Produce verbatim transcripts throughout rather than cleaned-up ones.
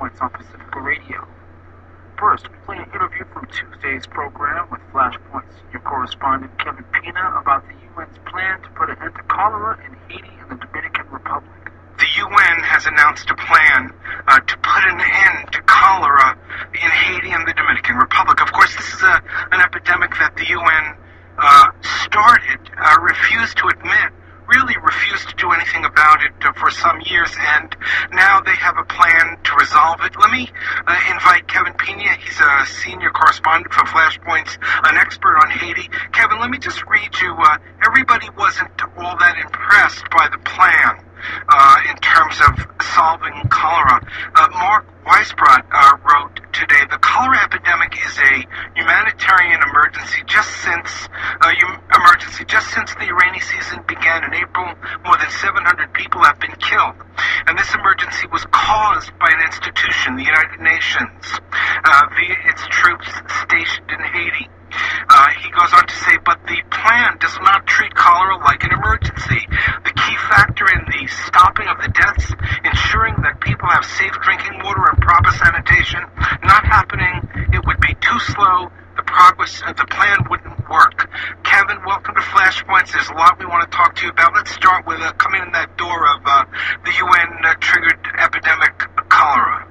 Flashpoints on Pacifica Radio. First, we play an interview from Tuesday's program with Flashpoint senior correspondent Kevin Pina about the U N's plan to put an end to cholera in Haiti and the Dominican Republic. The U N has announced a plan uh, to put an end to cholera in Haiti and the Dominican Republic. Of course, this is a, an epidemic that the U N uh, started, uh, refused to admit, really refused to do anything about it uh, for some years, and now they have a plan to resolve it. Let me uh, invite Kevin Pina. He's a senior correspondent for Flashpoints, an expert on Haiti. Kevin, let me just read you. Uh, everybody wasn't all that impressed by the plan uh, in terms of solving cholera. Uh, Mark Weisbrot uh, wrote today, the cholera epidemic is a humanitarian emergency just since uh, emergency just since the rainy season began in April. More than seven hundred people have been killed, and this emergency was caused by an institution, the United Nations, uh, via its troops stationed in Haiti. Uh, he goes on to say, but the plan does not treat cholera like an emergency. The key factor in the stopping of the deaths, ensuring that people have safe drinking water and proper sanitation, not happening, it would be too slow, the progress of the plan wouldn't work. Kevin, welcome to Flashpoints. There's a lot we want to talk to you about. Let's start with uh, coming in that door of uh, the U N-triggered uh, epidemic cholera.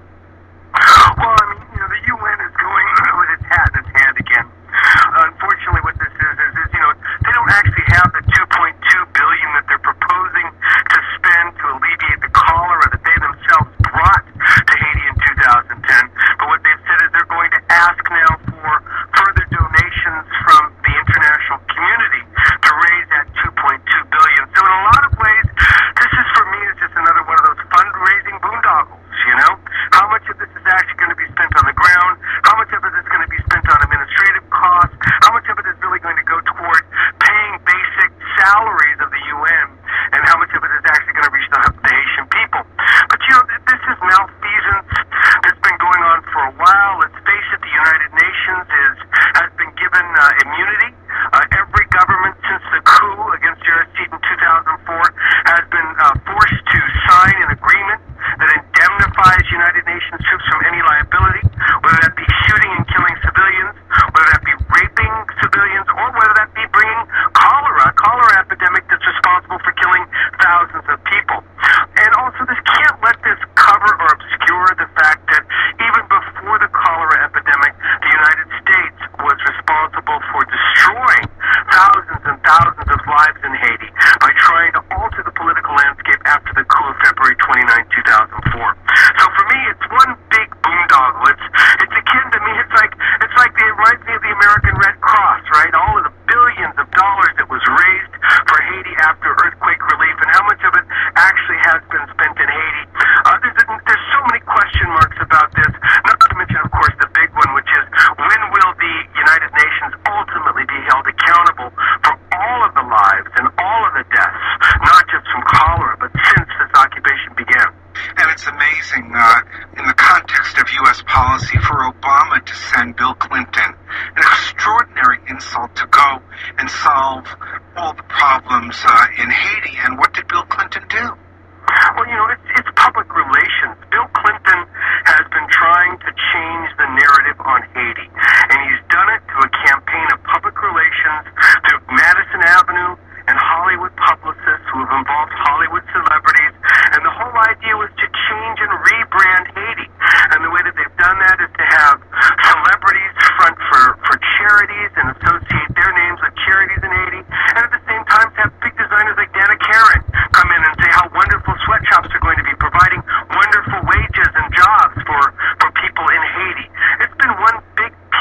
Well, I mean, you know, the U N is going with its hat in its hand again. Uh, unfortunately, what this is, is, is, you know, they don't actually have the two point two billion dollars that they're proposing to spend to alleviate the cholera that they themselves brought to Haiti in two thousand ten. But what they've said is they're going to ask now for further donations from the international community to raise that two point two billion dollars. So in a lot of ways, this is, for me, is just another one of those fundraising boondoggles, you know? How much of this is actually going to be spent on the ground? How much of it is going to be spent on administrative costs? How much of it is really going to go toward paying basic salaries of the U N? And how much of it is actually going to reach the, the Haitian people? But, you know, this is malfeasance that's been going on for a while. Let's face it, the United Nations is has been given uh, immunity. Uh, every government since the coup against Aristide in two thousand four has been uh, forced to sign an agreement that indemnifies United Nations troops from any liability, whether that be shooting and killing civilians, whether that be raping civilians, or whether that be bringing cholera, a cholera epidemic that's responsible for killing thousands of people. And also, this can't let this cover or obscure the fact that even before the cholera epidemic, the United States was responsible for destroying thousands and thousands of lives in Haiti by trying to alter the political landscape after the coup of February twenty-ninth, two thousand four. So for me, it's one big boondoggle. It's it's akin to me. It's like it's like it reminds me of the American Red Cross, right? All of the billions of dollars that was raised for Haiti after earthquake relief, and how much of it actually has been spent in Haiti. Uh, there's there's so many question marks about this. Not to mention, of course, the big one, which is when will the United Nations ultimately be held accountable for all of the lives and all of the deaths, not just from cholera, but since this occupation began. And it's amazing, uh, in the context of U S policy, for Obama to send Bill Clinton, an extraordinary insult to go and solve all the problems uh, in Haiti. And what did Bill Clinton do? Well, you know, it's, it's public relations. Bill Clinton has been trying to change the narrative on Haiti, and he's done it through a campaign of public relations through Madison Avenue and Hollywood publicists who have involved Hollywood celebrities. And the whole idea was to change and rebrand Haiti. And the way that they've done that is to have celebrities front for, for charities and associate their names with charities in Haiti. And at the same time, to have big designers like Dana Karen come in and say how wonderful sweatshops are going to be, providing wonderful wages and jobs for, for people in Haiti. It's been one big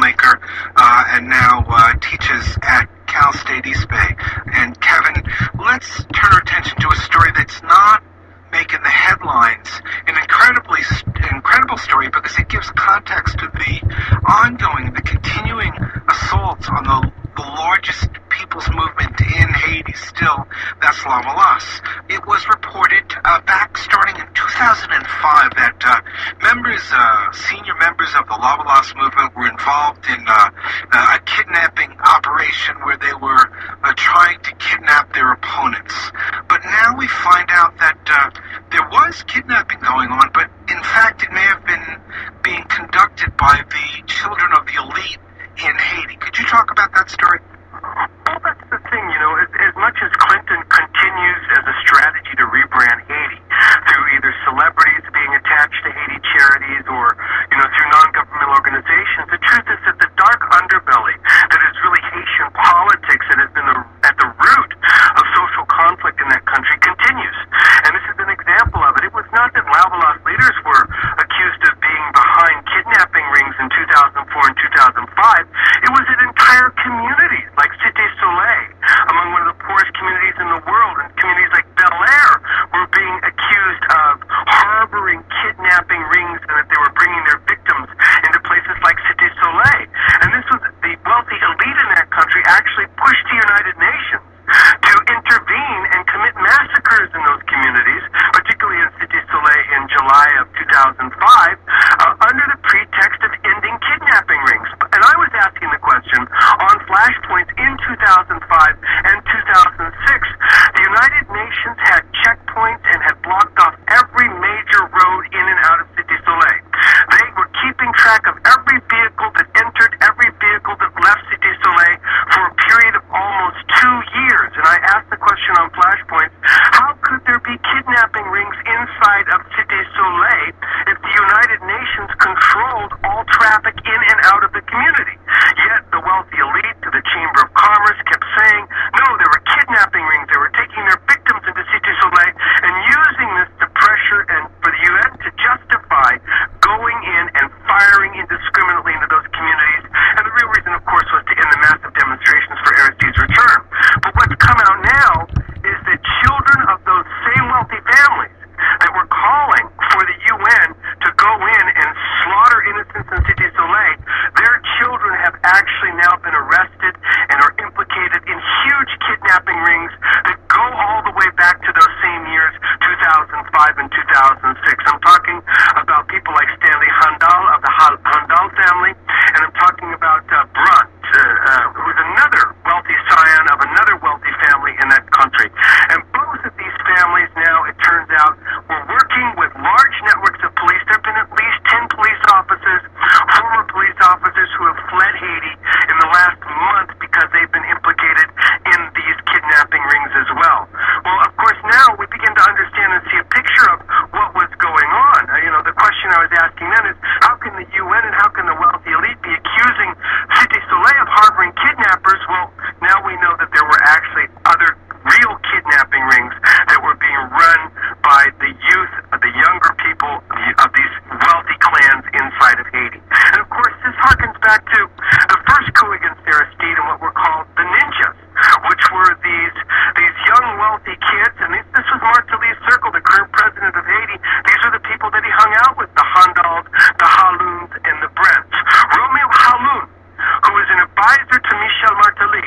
filmmaker, uh, and now uh, teaches at Cal State East Bay. And Kevin, let's turn our attention to a story that's not making the headlines. An incredibly incredible story because it gives context to the ongoing, the continuing assaults on the, the largest people's movement in Haiti still, that's Lavalas. It was reported uh, back starting in two thousand five that uh, members, uh, senior members of the Lavalas movement were involved in uh, a kidnapping operation where they were uh, trying to kidnap their opponents. But now we find out that uh, there was kidnapping going on, but in fact it may have been being conducted by the children of the elite in Haiti. Could you talk about that story? Well, that's the thing, you know, as, as much as Clinton continues as a strategy to rebrand Haiti through either celebrities being attached to Haiti charities or, you know, through non-governmental organizations, the truth is that the dark underbelly that is really Haitian politics that has been the, at the root of social conflict in that country continues. And this is an example of it. It was not that Lavalas leaders were accused of being behind kidnapping rings in two thousand four and two thousand five. It was that entire communities like Cité Soleil, among one of the poorest communities in the world, and communities like Bel Air were being accused of harboring kidnapping rings and that they were bringing their victims into places like Cité Soleil. And this was the wealthy elite in that country actually pushed the United Nations to intervene and commit massacres in those communities, particularly in Cité Soleil in July of two thousand five, uh, under the pretext of ending kidnapping rings. And I was asking the question on flashpoints in two thousand five and two thousand six. The United Nations had checkpoints and had blocked off every major road in and out of Cité Soleil. They were keeping track of every vehicle that entered, every vehicle that left Cité Soleil for a period of almost two years. And I asked the question on flashpoints, how could there be kidnapping rings inside of Cité Soleil if the United Nations controlled all traffic in and out of the community? Yet the wealthy elite to the Chamber of Commerce kept saying, no, there were kidnapping rings. They were taking their victims into Cité Soleil and using this to pressure and for the U N to justify going in and firing indiscriminately into those communities. And the real reason, of course, was to end the massive demonstrations for Aristide's return. But what's come out now is that children of those same wealthy families that were calling for the U N to go in and slaughter innocents in Cité Soleil, their children have actually now been arrested and are implicated in huge kidnapping rings that go all the way back to those same years, two thousand five and two thousand six. I'm talking about people like Stanley Handal of the Handal family, and I'm talking about uh, Brunt, uh, uh, who is another wealthy scion of another wealthy family in that country. And both of these families now, it turns out, were working with large networks of police. There have been at least ten police officers, former police officers who have fled Haiti in the last month because they've been implicated in these kidnapping rings as well. Well, of course, now we begin to understand and see a picture of what was going on. Uh, you know, the question I was asking then is, how can the U N and how can the wealthy elite be accusing Cité Soleil of harboring kidnappers? Well, now we know that there were actually other real kidnapping rings that were being run by the youth, the younger people of these wealthy clans inside of Haiti. And of course, this harkens back to the first coup against Aristide and what were called the ninjas, which were these these young wealthy kids. And this, this was Martelly's circle, the current president of Haiti. These are the people that he hung out with, the Handals, the Haluns, and the Brents. Romeo Halun, who was an advisor to Michel Martelly,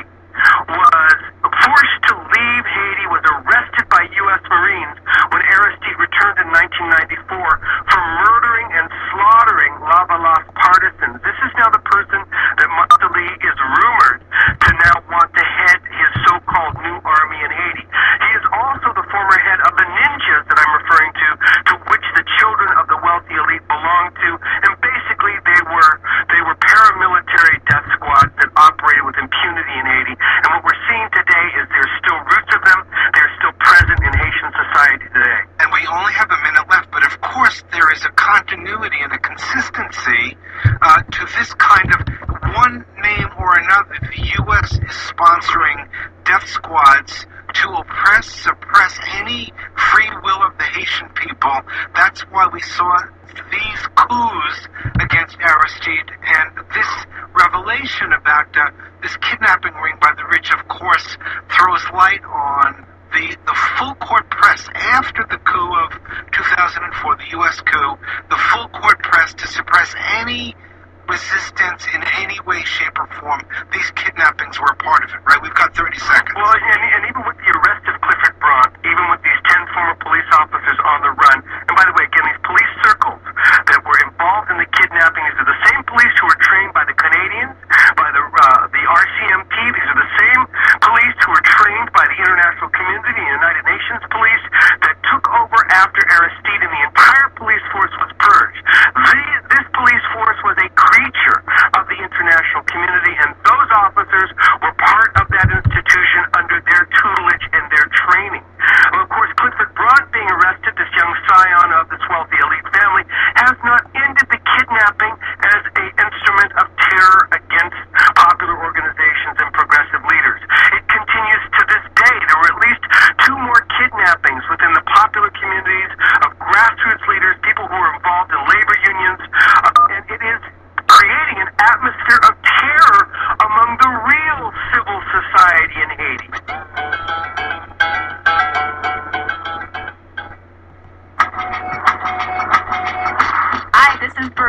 was forced to leave Haiti, was arrested by U S Marines when Aristide returned in nineteen ninety-four for murdering and slaughtering Lavalas partisans. This is now the person that Martelly is rumored to now want to head his so-called new army in Haiti. He is also the former head of the ninjas that I'm referring to, to which the children of the wealthy elite belong to, and basically they were they were paramilitary death squads that operated with impunity in Haiti. And what we're seeing today is there's still roots of them. They're still present in Haitian society today. And we only have a minute left, but of course there is a continuity and a consistency uh, to this kind of one name or another. The U S is sponsoring death squads to oppress, suppress any free will of the Haitian people. That's why we saw these coups against Aristide, and this revolution information about uh, this kidnapping ring by the rich, of course, throws light on the, the full court press after the coup of two thousand four, the U S coup, the full court press to suppress any resistance in any way, shape, or form. These kidnappings were a part of it, right? We've got thirty seconds. Well, and, and even with the arrest of Clifford Brandt, even with these ten former police officers on the run, and by the way, again, these police circles that were involved in the kidnapping, these are the same police who were trained by the Canadians, by the uh, the R C M P. These are the same police who were trained by the international community, the United Nations police, that took over after Aristide, and the entire police force was purged. The, this police force was a creature of the international community, and those officers were part of that institution under their tutelage and their training. Well, of course, Clifford Brandt being arrested, this young scion of this wealthy elite family, has not ended the kidnapping as an instrument of terror against popular organizations and progressive leaders. It continues to this day. There were at least two more kidnappings within the popular communities of grassroots leaders, people who were involved in labor unions, uh, and it is creating an atmosphere of